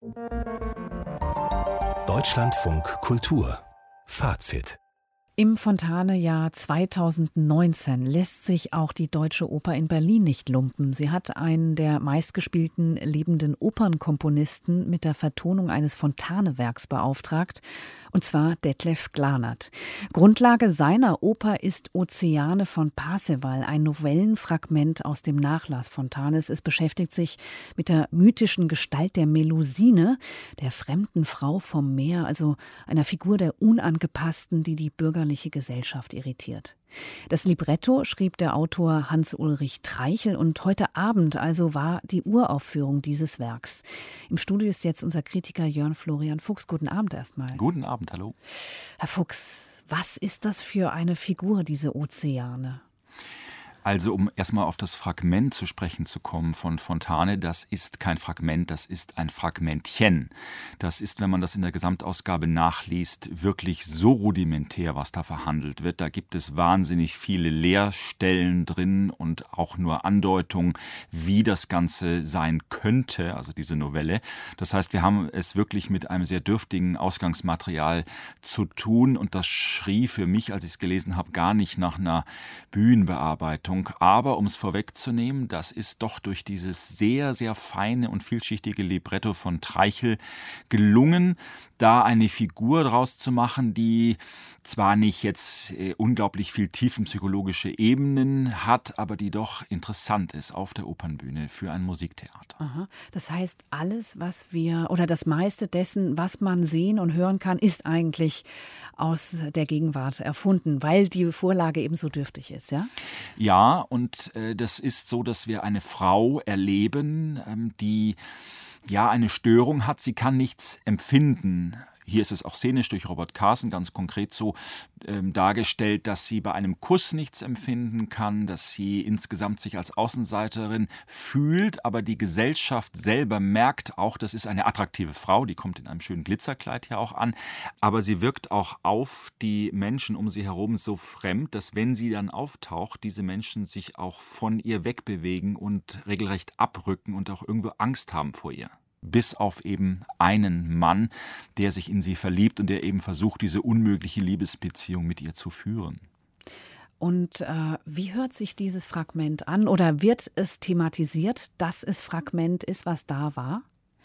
Deutschlandfunk Kultur Fazit. Im Fontane-Jahr 2019 lässt sich auch die Deutsche Oper in Berlin nicht lumpen. Sie hat einen der meistgespielten lebenden Opernkomponisten mit der Vertonung eines Fontane-Werks beauftragt, und zwar Detlef Glanert. Grundlage seiner Oper ist Ozeane von Parseval, ein Novellenfragment aus dem Nachlass Fontanes. Es beschäftigt sich mit der mythischen Gestalt der Melusine, der fremden Frau vom Meer, also einer Figur der Unangepassten, die die bürgerliche Gesellschaft irritiert. Das Libretto schrieb der Autor Hans-Ulrich Treichel und heute Abend also war die Uraufführung dieses Werks. Im Studio ist jetzt unser Kritiker Jörn Florian Fuchs. Guten Abend erstmal. Guten Abend, hallo. Herr Fuchs, was ist das für eine Figur, diese Ozeane? Also um erstmal auf das Fragment zu sprechen zu kommen von Fontane, das ist kein Fragment, das ist ein Fragmentchen. Das ist, wenn man das in der Gesamtausgabe nachliest, wirklich so rudimentär, was da verhandelt wird. Da gibt es wahnsinnig viele Leerstellen drin und auch nur Andeutungen, wie das Ganze sein könnte, also diese Novelle. Das heißt, wir haben es wirklich mit einem sehr dürftigen Ausgangsmaterial zu tun und das schrie für mich, als ich es gelesen habe, gar nicht nach einer Bühnenbearbeitung. Aber um es vorwegzunehmen, das ist doch durch dieses sehr, sehr feine und vielschichtige Libretto von Treichel gelungen, da eine Figur draus zu machen, die zwar nicht jetzt unglaublich viel tiefenpsychologische Ebenen hat, aber die doch interessant ist auf der Opernbühne für ein Musiktheater. Aha. Das heißt, alles, was wir, oder das meiste dessen, was man sehen und hören kann, ist eigentlich aus der Gegenwart erfunden, weil die Vorlage eben so dürftig ist, ja? Ja, und das ist so, dass wir eine Frau erleben, die ja eine Störung hat, sie kann nichts empfinden. Hier ist es auch szenisch durch Robert Carson ganz konkret so dargestellt, dass sie bei einem Kuss nichts empfinden kann, dass sie insgesamt sich als Außenseiterin fühlt, aber die Gesellschaft selber merkt auch, das ist eine attraktive Frau, die kommt in einem schönen Glitzerkleid hier auch an, aber sie wirkt auch auf die Menschen um sie herum so fremd, dass wenn sie dann auftaucht, diese Menschen sich auch von ihr wegbewegen und regelrecht abrücken und auch irgendwo Angst haben vor ihr. Bis auf eben einen Mann, der sich in sie verliebt und der eben versucht, diese unmögliche Liebesbeziehung mit ihr zu führen. Und wie hört sich dieses Fragment an oder wird es thematisiert, dass es Fragment ist, was da war?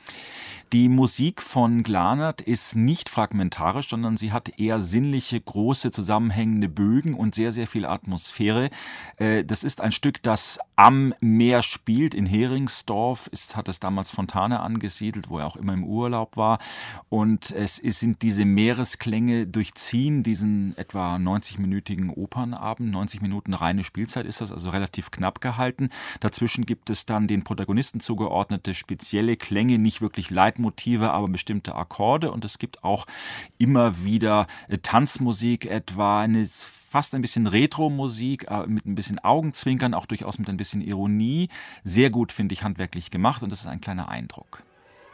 Die Musik von Glanert ist nicht fragmentarisch, sondern sie hat eher sinnliche, große, zusammenhängende Bögen und sehr, sehr viel Atmosphäre. Das ist ein Stück, das am Meer spielt, in Heringsdorf. Hat es damals Fontane angesiedelt, wo er auch immer im Urlaub war. Und es sind diese Meeresklänge durchziehen diesen etwa 90-minütigen Opernabend. 90 Minuten reine Spielzeit ist das, also relativ knapp gehalten. Dazwischen gibt es dann den Protagonisten zugeordnete spezielle Klänge, nicht wirklich Leitmotive, aber bestimmte Akkorde. Und es gibt auch immer wieder Tanzmusik, etwa fast ein bisschen Retro-Musik, mit ein bisschen Augenzwinkern, auch durchaus mit ein bisschen Ironie. Sehr gut, finde ich, handwerklich gemacht und das ist ein kleiner Eindruck.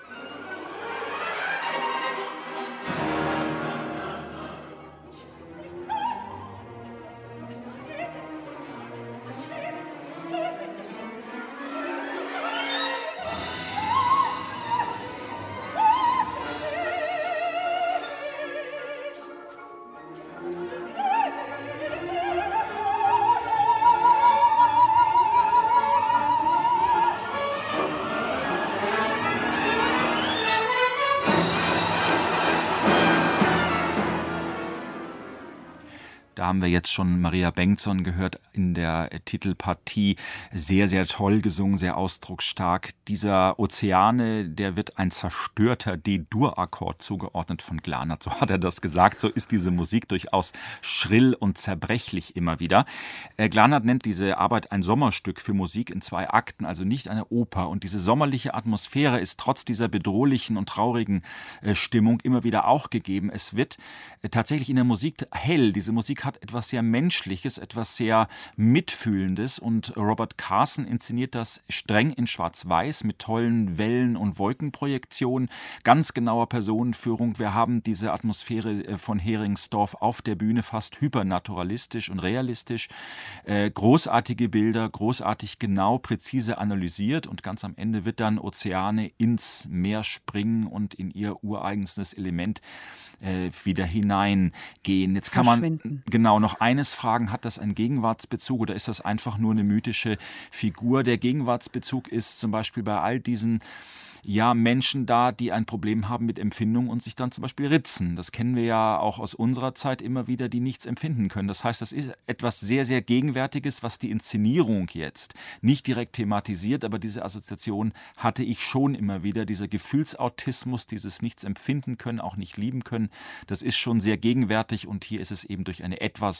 Da haben wir jetzt schon Maria Bengtsson gehört in der Titelpartie. Sehr, sehr toll gesungen, sehr ausdrucksstark. Dieser Ozeane, der wird ein zerstörter D-Dur-Akkord zugeordnet von Glanert. So hat er das gesagt. So ist diese Musik durchaus schrill und zerbrechlich immer wieder. Glanert nennt diese Arbeit ein Sommerstück für Musik in 2 Akten, also nicht eine Oper. Und diese sommerliche Atmosphäre ist trotz dieser bedrohlichen und traurigen Stimmung immer wieder auch gegeben. Es wird tatsächlich in der Musik hell. Diese Musik hat etwas sehr Menschliches, etwas sehr Mitfühlendes und Robert Carson inszeniert das streng in Schwarz-Weiß mit tollen Wellen- und Wolkenprojektionen, ganz genauer Personenführung. Wir haben diese Atmosphäre von Heringsdorf auf der Bühne fast hypernaturalistisch und realistisch. Großartige Bilder, großartig genau, präzise analysiert und ganz am Ende wird dann Ozeane ins Meer springen und in ihr ureigenstes Element wieder hineingehen. Jetzt kann man genau noch eines fragen, hat das einen Gegenwartsbezug oder ist das einfach nur eine mythische Figur? Der Gegenwartsbezug ist zum Beispiel bei all diesen Menschen da, die ein Problem haben mit Empfindung und sich dann zum Beispiel ritzen. Das kennen wir ja auch aus unserer Zeit immer wieder, die nichts empfinden können. Das heißt, das ist etwas sehr, sehr Gegenwärtiges, was die Inszenierung jetzt nicht direkt thematisiert, aber diese Assoziation hatte ich schon immer wieder. Dieser Gefühlsautismus, dieses Nichts empfinden können, auch nicht lieben können, das ist schon sehr gegenwärtig und hier ist es eben durch eine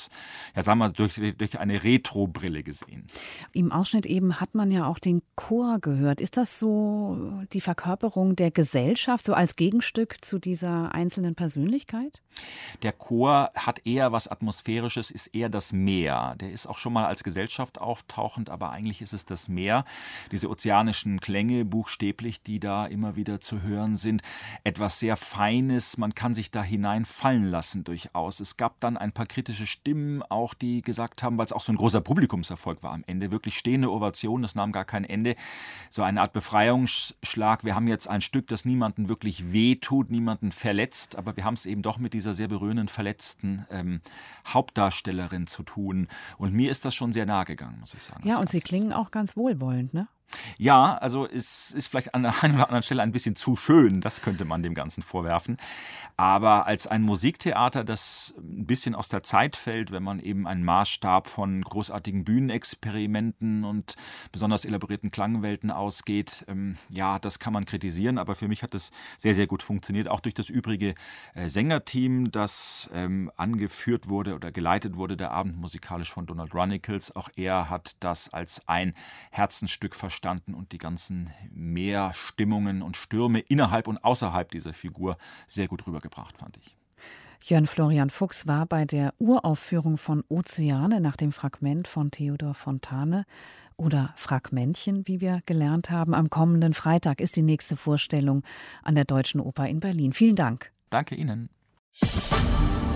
durch eine Retro-Brille gesehen. Im Ausschnitt eben hat man ja auch den Chor gehört. Ist das so die Verkörperung der Gesellschaft, so als Gegenstück zu dieser einzelnen Persönlichkeit? Der Chor hat eher was Atmosphärisches, ist eher das Meer. Der ist auch schon mal als Gesellschaft auftauchend, aber eigentlich ist es das Meer. Diese ozeanischen Klänge, buchstäblich, die da immer wieder zu hören sind. Etwas sehr Feines, man kann sich da hineinfallen lassen durchaus. Es gab dann ein paar kritische Stimmen auch, die gesagt haben, weil es auch so ein großer Publikumserfolg war am Ende, wirklich stehende Ovation, das nahm gar kein Ende. So eine Art Befreiungsschlag. Wir haben jetzt ein Stück, das niemanden wirklich wehtut, niemanden verletzt, aber wir haben es eben doch mit dieser sehr berührenden, verletzten Hauptdarstellerin zu tun. Und mir ist das schon sehr nahe gegangen, muss ich sagen. Ja, und Sie klingen auch ganz wohlwollend, ne? Ja, also es ist vielleicht an der einen oder anderen Stelle ein bisschen zu schön, das könnte man dem Ganzen vorwerfen. Aber als ein Musiktheater, das ein bisschen aus der Zeit fällt, wenn man eben einen Maßstab von großartigen Bühnenexperimenten und besonders elaborierten Klangwelten ausgeht, das kann man kritisieren, aber für mich hat es sehr, sehr gut funktioniert, auch durch das übrige Sängerteam, das angeführt wurde oder geleitet wurde, der Abend musikalisch von Donald Runnicles. Auch er hat das als ein Herzensstück verstanden und die ganzen Meerstimmungen und Stürme innerhalb und außerhalb dieser Figur sehr gut rübergebracht, fand ich. Jörn Florian Fuchs war bei der Uraufführung von Ozeane nach dem Fragment von Theodor Fontane oder Fragmentchen, wie wir gelernt haben. Am kommenden Freitag ist die nächste Vorstellung an der Deutschen Oper in Berlin. Vielen Dank. Danke Ihnen.